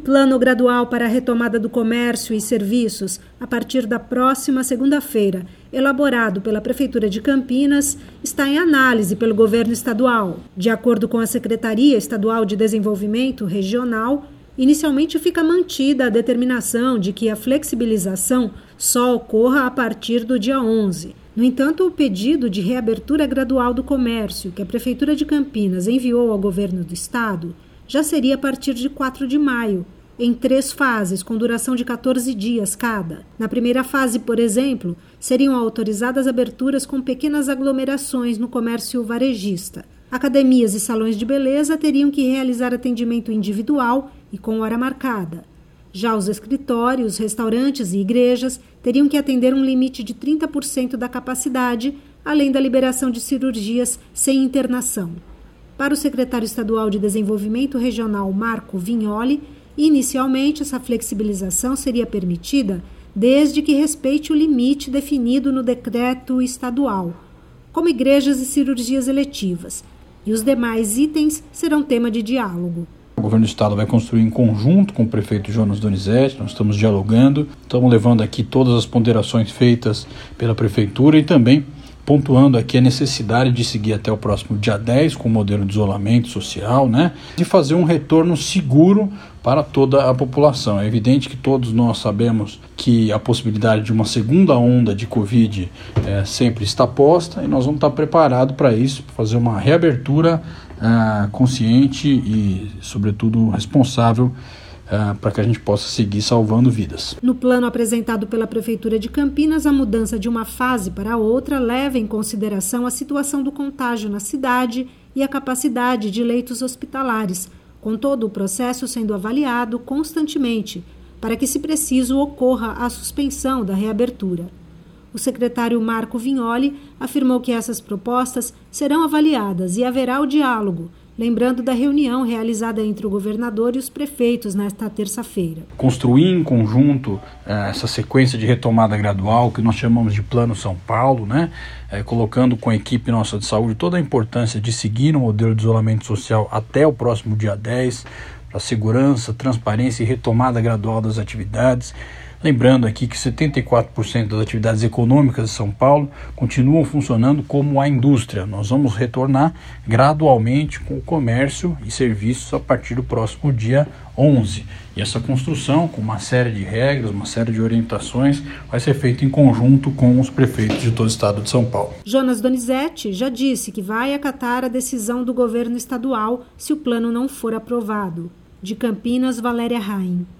plano gradual para a retomada do comércio e serviços a partir da próxima segunda-feira, elaborado pela Prefeitura de Campinas, está em análise pelo governo estadual. De acordo com a Secretaria Estadual de Desenvolvimento Regional, inicialmente fica mantida a determinação de que a flexibilização só ocorra a partir do dia 11. No entanto, o pedido de reabertura gradual do comércio que a Prefeitura de Campinas enviou ao governo do estado já seria a partir de 4 de maio, em 3 fases, com duração de 14 dias cada. Na primeira fase, por exemplo, seriam autorizadas aberturas com pequenas aglomerações no comércio varejista. Academias e salões de beleza teriam que realizar atendimento individual e com hora marcada. Já os escritórios, restaurantes e igrejas teriam que atender um limite de 30% da capacidade, além da liberação de cirurgias sem internação. Para o secretário estadual de Desenvolvimento Regional, Marco Vignoli, inicialmente essa flexibilização seria permitida desde que respeite o limite definido no decreto estadual, como igrejas e cirurgias eletivas, e os demais itens serão tema de diálogo. O governo do estado vai construir em conjunto com o prefeito Jonas Donizete, nós estamos dialogando, estamos levando aqui todas as ponderações feitas pela prefeitura e também pontuando aqui a necessidade de seguir até o próximo dia 10 com o modelo de isolamento social, de fazer um retorno seguro para toda a população. É evidente que todos nós sabemos que a possibilidade de uma segunda onda de Covid sempre está posta e nós vamos estar preparados para isso, para fazer uma reabertura consciente e, sobretudo, responsável para que a gente possa seguir salvando vidas. No plano apresentado pela Prefeitura de Campinas, a mudança de uma fase para outra leva em consideração a situação do contágio na cidade e a capacidade de leitos hospitalares, com todo o processo sendo avaliado constantemente, para que, se preciso, ocorra a suspensão da reabertura. O secretário Marco Vignoli afirmou que essas propostas serão avaliadas e haverá o diálogo, lembrando da reunião realizada entre o governador e os prefeitos nesta terça-feira. Construir em conjunto essa sequência de retomada gradual, que nós chamamos de Plano São Paulo, colocando com a equipe nossa de saúde toda a importância de seguir o modelo de isolamento social até o próximo dia 10, para segurança, transparência e retomada gradual das atividades. Lembrando aqui que 74% das atividades econômicas de São Paulo continuam funcionando como a indústria. Nós vamos retornar gradualmente com o comércio e serviços a partir do próximo dia 11. E essa construção, com uma série de regras, uma série de orientações, vai ser feita em conjunto com os prefeitos de todo o estado de São Paulo. Jonas Donizete já disse que vai acatar a decisão do governo estadual se o plano não for aprovado. De Campinas, Valéria Raim.